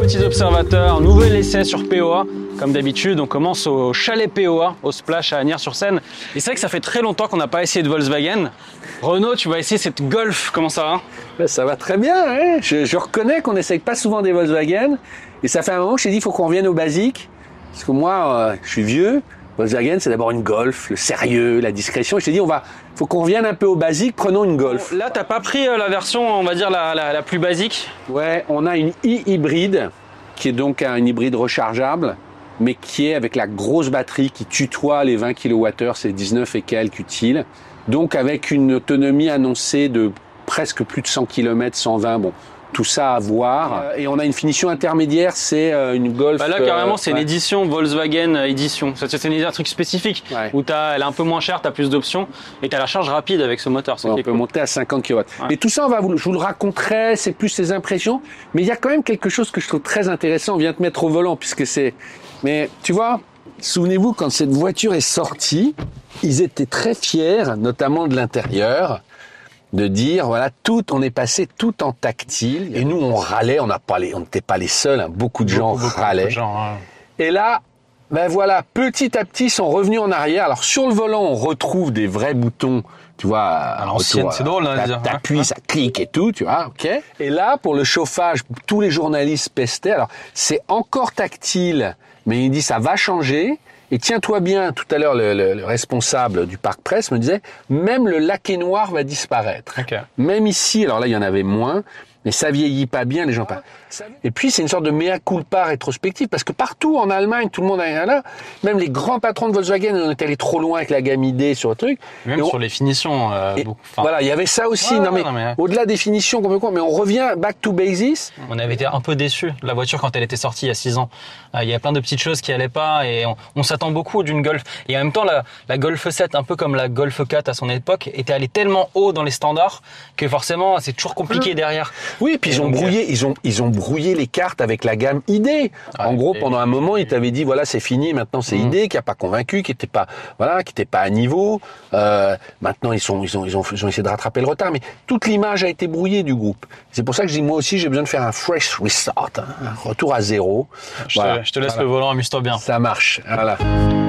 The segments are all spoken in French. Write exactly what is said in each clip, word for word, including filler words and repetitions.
petits observateurs, nouvel essai sur P O A. Comme d'habitude, on commence au chalet P O A, au Splash à Agnières-sur-Seine. Et c'est vrai que ça fait très longtemps qu'on n'a pas essayé de Volkswagen. Renaud, tu vas essayer cette Golf, comment ça va? Ben, ça va très bien, hein. je, je reconnais qu'on n'essaye pas souvent des Volkswagen. Et ça fait un moment que je t'ai dit qu'il faut qu'on revienne au basique. Parce que moi, euh, je suis vieux. Volkswagen, c'est d'abord une Golf, le sérieux, la discrétion. Et je t'ai dit, on va, faut qu'on revienne un peu au basique, prenons une Golf. Là, t'as pas pris la version, on va dire, la, la, la plus basique? Ouais, on a une e-hybride, qui est donc un hybride rechargeable, mais qui est avec la grosse batterie qui tutoie les vingt kilowattheures, c'est dix-neuf et quelques utiles. Donc avec une autonomie annoncée de presque plus de cent kilomètres, cent vingt, bon, tout ça à voir. Euh, et on a une finition intermédiaire, c'est euh, une Golf. Bah là, carrément, euh, c'est ouais. une édition Volkswagen édition. C'est, c'est une, un truc spécifique Ouais. où t'as, elle est un peu moins chère, tu as plus d'options et tu as la charge rapide avec ce moteur. Ouais, on peut cool. monter à cinquante kilowatts. Ouais. Et tout ça, on va vous, je vous le raconterai, c'est plus ces impressions. Mais il y a quand même quelque chose que je trouve très intéressant. On vient te mettre au volant puisque c'est... Mais tu vois, souvenez-vous, quand cette voiture est sortie, ils étaient très fiers, notamment de l'intérieur, de dire, voilà, tout, on est passé tout en tactile. Et nous, on râlait, on n'a pas les, on n'était pas les seuls, hein, beaucoup de gens beaucoup, râlaient. Beaucoup de gens, hein. Et là, ben voilà, petit à petit, ils sont revenus en arrière. Alors, sur le volant, on retrouve des vrais boutons, tu vois. À l'ancienne, c'est drôle, hein, dire. T'appuies, ça clique et tout, tu vois, ok. Et là, pour le chauffage, tous les journalistes pestaient. Alors, c'est encore tactile, mais il dit, ça va changer. Et tiens-toi bien, tout à l'heure, le, le, le responsable du parc presse me disait, même le laqué noir va disparaître. Okay. Même ici, alors là, il y en avait moins, mais ça vieillit pas bien, les gens pas. Et puis, c'est une sorte de mea culpa rétrospective, parce que partout en Allemagne, tout le monde a là, même les grands patrons de Volkswagen, on est allés trop loin avec la gamme I D sur le truc. Même on... sur les finitions. Euh, et, beaucoup, voilà, il y avait ça aussi. Ouais, non, mais, non, mais... au-delà des finitions, complètement, mais on revient back to basics. On avait été un peu déçus de la voiture quand elle était sortie il y a six ans. Euh, il y a plein de petites choses qui allaient pas et on, on s'attend beaucoup d'une Golf. Et en même temps, la, la Golf sept, un peu comme la Golf quatre à son époque, était allée tellement haut dans les standards que forcément, c'est toujours compliqué derrière. Oui, puis ils ont brouillé, ils ont, ils ont brouillé les cartes avec la gamme I D. En ouais, gros, pendant un moment, ils t'avaient dit, voilà, c'est fini, maintenant c'est mmh. I D, qui a pas convaincu, qui était pas, voilà, qui était pas à niveau. Euh, maintenant, ils sont, ils ont, ils ont, ils ont essayé de rattraper le retard, mais toute l'image a été brouillée du groupe. C'est pour ça que je dis, moi aussi, j'ai besoin de faire un fresh restart, hein, un retour à zéro. Je, voilà. te, je te laisse voilà. le volant, amuse-toi bien. Ça marche, voilà.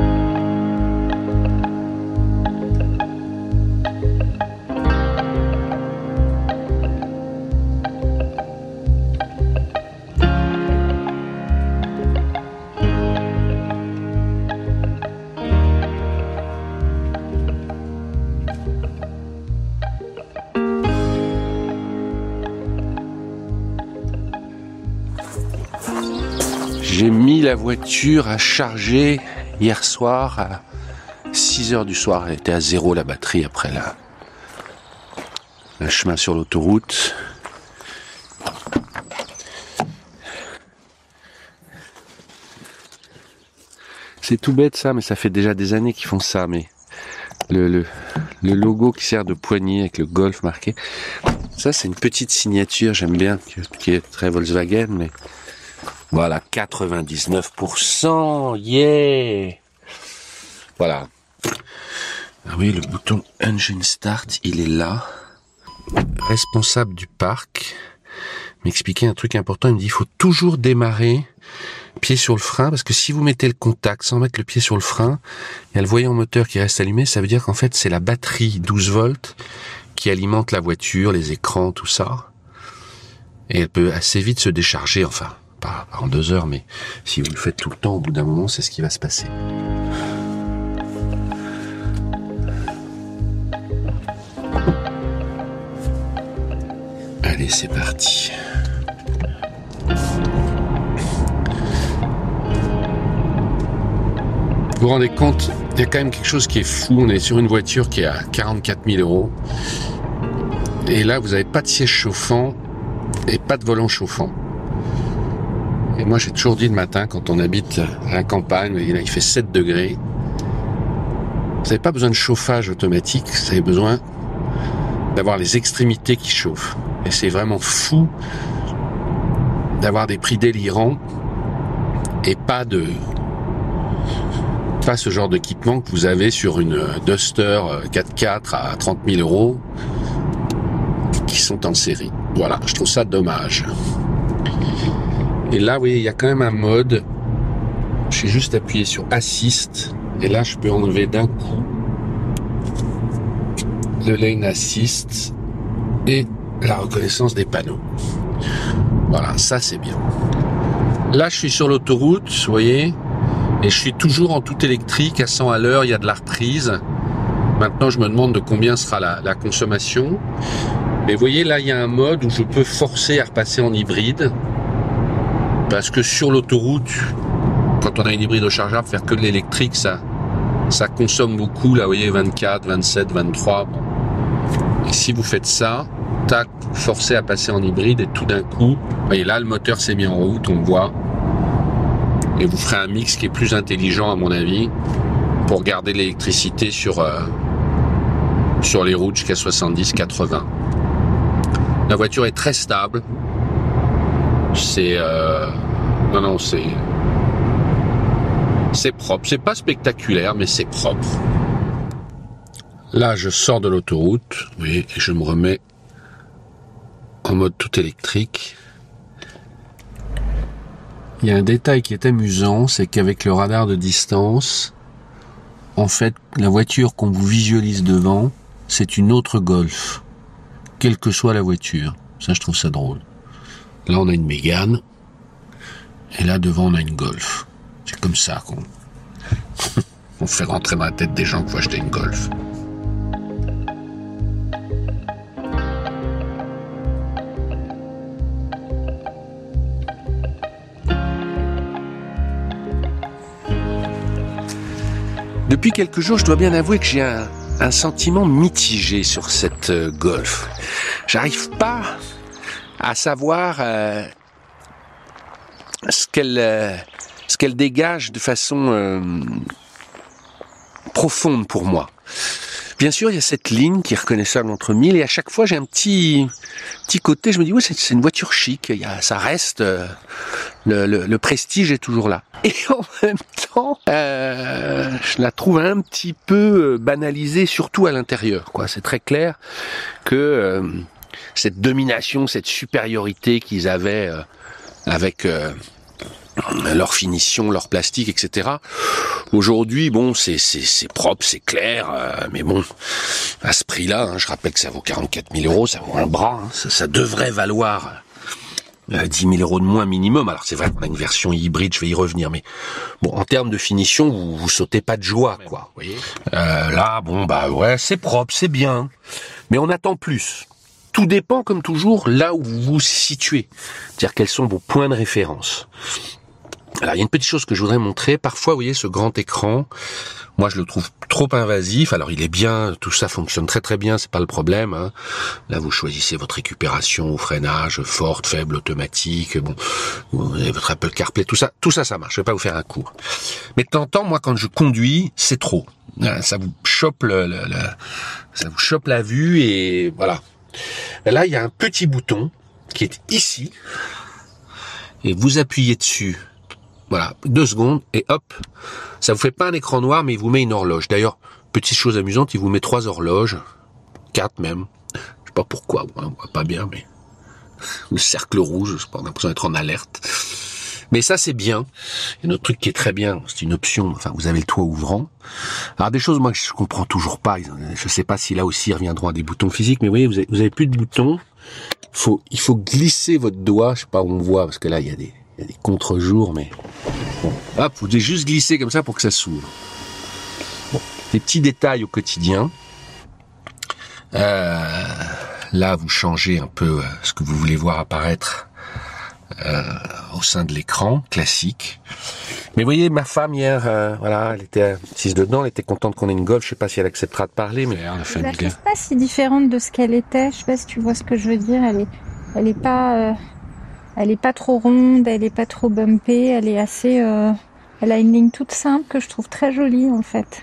J'ai mis la voiture à charger hier soir à six heures du soir. Elle était à zéro la batterie après la, le chemin sur l'autoroute. C'est tout bête ça, mais ça fait déjà des années qu'ils font ça. Mais le, le, le logo qui sert de poignée avec le Golf marqué, ça c'est une petite signature, j'aime bien, qui est très Volkswagen, mais... Voilà, quatre-vingt-dix-neuf pour cent, yeah! Voilà. Ah oui, le bouton Engine Start, il est là. Responsable du parc m'expliquait un truc important, il me dit, il faut toujours démarrer pied sur le frein, parce que si vous mettez le contact sans mettre le pied sur le frein, il y a le voyant moteur qui reste allumé, ça veut dire qu'en fait, c'est la batterie douze volts qui alimente la voiture, les écrans, tout ça. Et elle peut assez vite se décharger, enfin... Pas en deux heures, mais si vous le faites tout le temps, au bout d'un moment, c'est ce qui va se passer. Allez, c'est parti. Vous vous rendez compte, il y a quand même quelque chose qui est fou. On est sur une voiture qui est à quarante-quatre mille euros. Et là, vous n'avez pas de siège chauffant et pas de volant chauffant. Et moi, j'ai toujours dit le matin, quand on habite à la campagne, là, il fait sept degrés. Vous n'avez pas besoin de chauffage automatique, vous avez besoin d'avoir les extrémités qui chauffent. Et c'est vraiment fou d'avoir des prix délirants et pas de, pas ce genre d'équipement que vous avez sur une Duster quatre-quatre à trente mille euros qui sont en série. Voilà, je trouve ça dommage. Et là, vous voyez, il y a quand même un mode. J'ai juste appuyé sur Assist. Et là, je peux enlever d'un coup le Lane Assist et la reconnaissance des panneaux. Voilà, ça c'est bien. Là, je suis sur l'autoroute, vous voyez, et je suis toujours en tout électrique à cent à l'heure. Il y a de la reprise. Maintenant, je me demande de combien sera la, la consommation. Mais vous voyez, là, il y a un mode où je peux forcer à repasser en hybride. Parce que sur l'autoroute, quand on a une hybride rechargeable, faire que de l'électrique, ça, ça consomme beaucoup. Là, vous voyez, vingt-quatre, vingt-sept, vingt-trois. Bon. Et si vous faites ça, tac, forcez à passer en hybride et tout d'un coup, vous voyez, là, le moteur s'est mis en route, on le voit. Et vous ferez un mix qui est plus intelligent, à mon avis, pour garder l'électricité sur, euh, sur les routes jusqu'à soixante-dix quatre-vingts. La voiture est très stable. C'est... Euh... Non, non, c'est... C'est propre. C'est pas spectaculaire, mais c'est propre. Là, je sors de l'autoroute, oui, et je me remets en mode tout électrique. Il y a un détail qui est amusant, c'est qu'avec le radar de distance, en fait, la voiture qu'on vous visualise devant, c'est une autre Golf, quelle que soit la voiture. Ça, je trouve ça drôle. Là, on a une Mégane, et là, devant, on a une Golf. C'est comme ça qu'on on fait rentrer dans la tête des gens qu'il faut acheter une Golf. Depuis quelques jours, je dois bien avouer que j'ai un, un sentiment mitigé sur cette euh, Golf. J'arrive pas à savoir euh, ce qu'elle euh, ce qu'elle dégage de façon euh, profonde pour moi. Bien sûr, il y a cette ligne qui est reconnaissable entre mille et à chaque fois j'ai un petit petit côté, je me dis oui, c'est, c'est une voiture chic, il y a, ça reste, euh, le, le, le prestige est toujours là. Et en même temps, euh, je la trouve un petit peu banalisée, surtout à l'intérieur, quoi. C'est très clair que euh, cette domination, cette supériorité qu'ils avaient euh, avec euh, leur finition, leur plastique, et cetera. Aujourd'hui, bon, c'est c'est c'est propre, c'est clair, euh, mais bon, à ce prix-là, hein, je rappelle que ça vaut quarante-quatre mille euros, ça vaut un bras, hein, ça, ça devrait valoir euh, dix mille euros de moins minimum. Alors c'est vrai qu'on a une version hybride, je vais y revenir, mais bon, en termes de finition, vous, vous sautez pas de joie, quoi. Vous voyez, euh, là, bon, bah ouais, c'est propre, c'est bien, mais on attend plus. Tout dépend, comme toujours, là où vous vous situez, c'est-à-dire quels sont vos points de référence. Alors, il y a une petite chose que je voudrais montrer. Parfois, vous voyez, ce grand écran, moi, je le trouve trop invasif. Alors, il est bien, tout ça fonctionne très très bien, c'est pas le problème, hein. Là, vous choisissez votre récupération, freinage, forte, faible, automatique, bon, vous avez votre Apple CarPlay, tout ça, tout ça, ça marche. Je vais pas vous faire un cours. Mais de temps en temps, moi, quand je conduis, c'est trop. Ça vous chope le, le, le ça vous chope la vue et voilà. Et là, il y a un petit bouton qui est ici et vous appuyez dessus. Voilà, deux secondes, et hop, ça vous fait pas un écran noir, mais il vous met une horloge. D'ailleurs, petite chose amusante, il vous met trois horloges, quatre même. Je sais pas pourquoi, on voit pas bien, mais le cercle rouge, je sais pas, on a l'impression d'être en alerte. Mais ça, c'est bien. Il y a un autre truc qui est très bien, c'est une option, enfin, vous avez le toit ouvrant. Alors, des choses, moi, que je comprends toujours pas, je sais pas si là aussi, ils reviendront à des boutons physiques, mais vous voyez, vous avez, vous avez plus de boutons. Faut, il faut glisser votre doigt, je sais pas où on voit, parce que là, il y a des, il y a des contre-jours, mais bon, hop, vous devez juste glisser comme ça pour que ça s'ouvre. Bon, des petits détails au quotidien. Euh, là, vous changez un peu ce que vous voulez voir apparaître euh, au sein de l'écran classique. Mais vous voyez, ma femme hier, euh, voilà, elle était assise dedans, elle était contente qu'on ait une Golf. Je sais pas si elle acceptera de parler, mais la famille. Je ne pas si différente de ce qu'elle était. Je sais pas si tu vois ce que je veux dire. Elle est, elle est pas. Euh... Elle est pas trop ronde, elle est pas trop bumpée, elle est assez... Euh, elle a une ligne toute simple que je trouve très jolie en fait.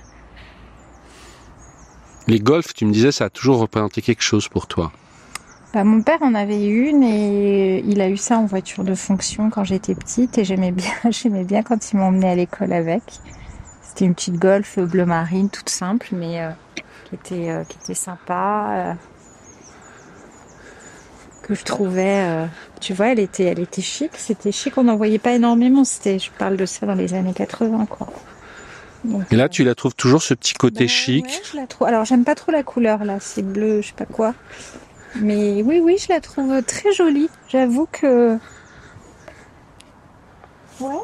Les Golf, tu me disais, ça a toujours représenté quelque chose pour toi. Bah, mon père en avait une et il a eu ça en voiture de fonction quand j'étais petite et j'aimais bien, j'aimais bien quand il m'emmenait à l'école avec. C'était une petite Golf bleu marine toute simple mais euh, qui était, euh, qui était sympa. Euh, que je trouvais, euh, tu vois, elle était, elle était chic. C'était chic. On n'en voyait pas énormément. C'était, je parle de ça dans les années quatre-vingts, quoi. Donc, Et là, euh, tu la trouves toujours ce petit côté bah, chic. ouais, je la trouve. Alors, j'aime pas trop la couleur là. C'est bleu, je sais pas quoi. Mais oui, oui, je la trouve très jolie. J'avoue que. Ouais.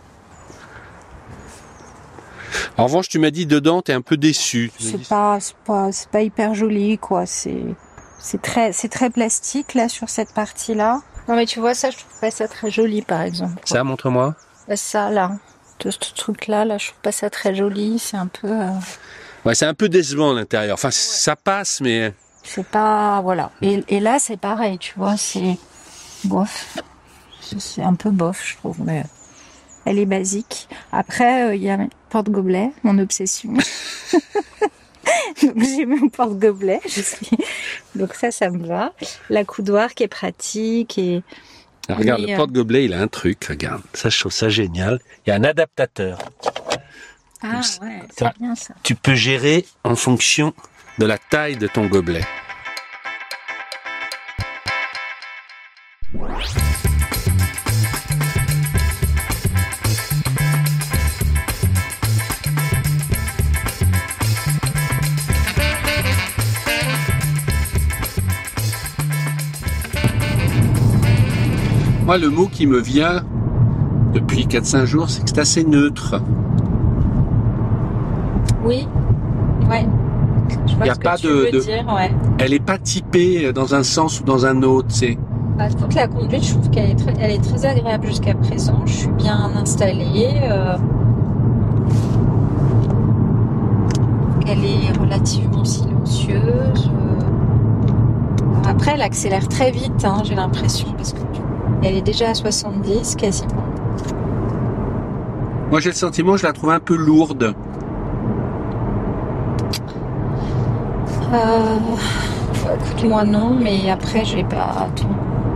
En revanche, tu m'as dit dedans, t'es un peu déçu. C'est pas, c'est pas, c'est pas hyper joli, quoi. C'est, c'est très, c'est très plastique là sur cette partie-là. Non mais tu vois ça, je trouve pas ça très joli, par exemple. Ça, montre-moi. Là, ça là, de ce truc-là, là, je trouve pas ça très joli. C'est un peu. Euh... Ouais, c'est un peu décevant à l'intérieur. Enfin, ça passe, mais. C'est pas, voilà. Et, et là, c'est pareil, tu vois, c'est bof. C'est, c'est un peu bof, je trouve, mais. Elle est basique. Après, il euh, y a porte-gobelet, mon obsession. Donc j'ai mon porte-gobelet. Je suis... Donc ça, ça me va. La coudoir qui est pratique. Et... Alors, regarde, Mais, le porte-gobelet, il a un truc. Regarde, ça, je trouve ça génial. Il y a un adaptateur. Ah ouais, c'est bien ça. Tu peux gérer en fonction de la taille de ton gobelet. Moi, le mot qui me vient depuis quatre cinq jours, c'est que c'est assez neutre. Oui, ouais. Je vois Y a ce pas que tu de- veux de- dire, ouais. Elle n'est pas typée dans un sens ou dans un autre, c'est. Bah, toute la conduite, je trouve qu'elle est très, elle est très agréable jusqu'à présent. Je suis bien installée. Euh... Elle est relativement silencieuse. Euh... Après, elle accélère très vite, hein, j'ai l'impression, parce que elle est déjà à soixante-dix quasiment. Moi, j'ai le sentiment, je la trouve un peu lourde. Euh... bah, écoute, moi non, mais après, j'ai pas tout.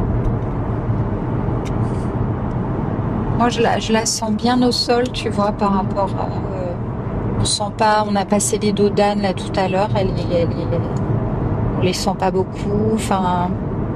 Moi, je la, je la sens bien au sol, tu vois, par rapport à... Euh, on sent pas... On a passé les dos d'âne, là, tout à l'heure. Elle, est- elle, est- on les sent pas beaucoup. Enfin...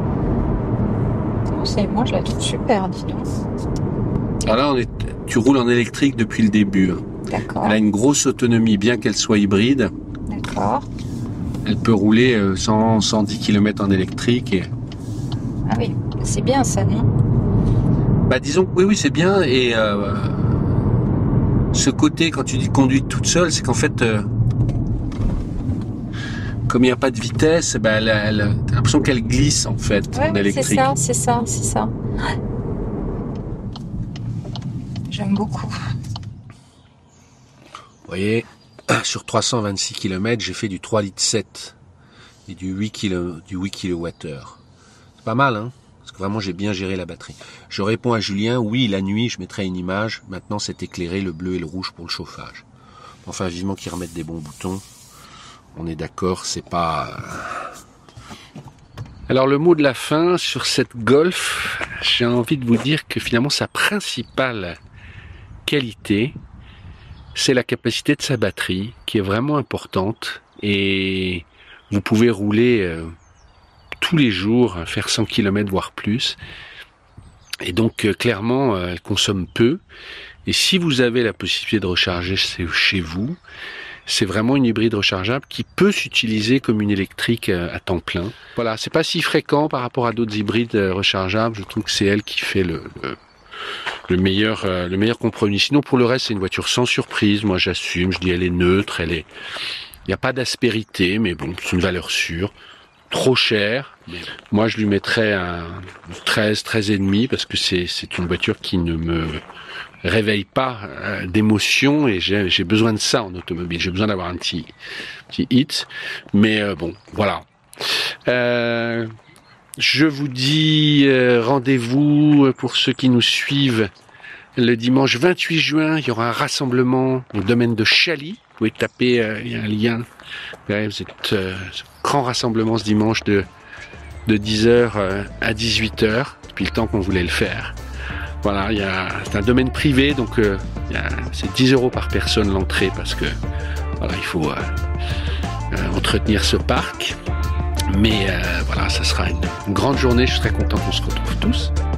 Non, c'est, moi, je la trouve super, dis donc. Alors là, on est, tu roules en électrique depuis le début. hein. D'accord, Elle a une grosse autonomie, bien qu'elle soit hybride. d'accord. Elle peut rouler euh, cent, cent dix kilomètres en électrique. Et... Ah oui, c'est bien ça, non? Bah, disons que oui, oui, c'est bien. Et euh, ce côté, quand tu dis conduite toute seule, c'est qu'en fait, euh, comme il n'y a pas de vitesse, bah, elle, elle, t'as l'impression qu'elle glisse en fait Ouais, en c'est électrique. ça, c'est ça, c'est ça. J'aime beaucoup. Vous voyez, sur trois cent vingt-six kilomètres, j'ai fait du trois litres sept et du huit kilowattheures. C'est pas mal, hein? Parce que vraiment, j'ai bien géré la batterie. Je réponds à Julien, oui, la nuit, je mettrai une image. Maintenant, c'est éclairé, le bleu et le rouge pour le chauffage. Enfin, vivement qu'ils remettent des bons boutons. On est d'accord, c'est pas... Alors, le mot de la fin sur cette Golf, j'ai envie de vous dire que finalement, sa principale qualité, c'est la capacité de sa batterie, qui est vraiment importante. Et vous pouvez rouler euh, tous les jours, faire cent kilomètres, voire plus. Et donc, euh, clairement, euh, elle consomme peu. Et si vous avez la possibilité de recharger chez, chez vous, c'est vraiment une hybride rechargeable qui peut s'utiliser comme une électrique euh, à temps plein. Voilà, c'est pas si fréquent par rapport à d'autres hybrides euh, rechargeables. Je trouve que c'est elle qui fait le... le Le meilleur, euh, le meilleur compromis. Sinon, pour le reste, c'est une voiture sans surprise. Moi, j'assume. Je dis, elle est neutre. Elle est. Il n'y a pas d'aspérité, mais bon, c'est une valeur sûre. Trop cher. Mais moi, je lui mettrais un treize, treize et demi parce que c'est c'est une voiture qui ne me réveille pas euh, d'émotion et j'ai j'ai besoin de ça en automobile. J'ai besoin d'avoir un petit petit hit. Mais euh, bon, voilà. Euh, Je vous dis euh, rendez-vous pour ceux qui nous suivent le dimanche vingt-huit juin. Il y aura un rassemblement au domaine de Chaly. Vous pouvez taper, euh, il y a un lien. Ouais, vous êtes euh, grand rassemblement ce dimanche de, de dix heures à dix-huit heures, depuis le temps qu'on voulait le faire. Voilà, il y a, c'est un domaine privé, donc euh, il y a, c'est dix euros par personne l'entrée parce que voilà, il faut euh, euh, entretenir ce parc. Mais euh, voilà, ça sera une grande journée. Je serai content qu'on se retrouve tous.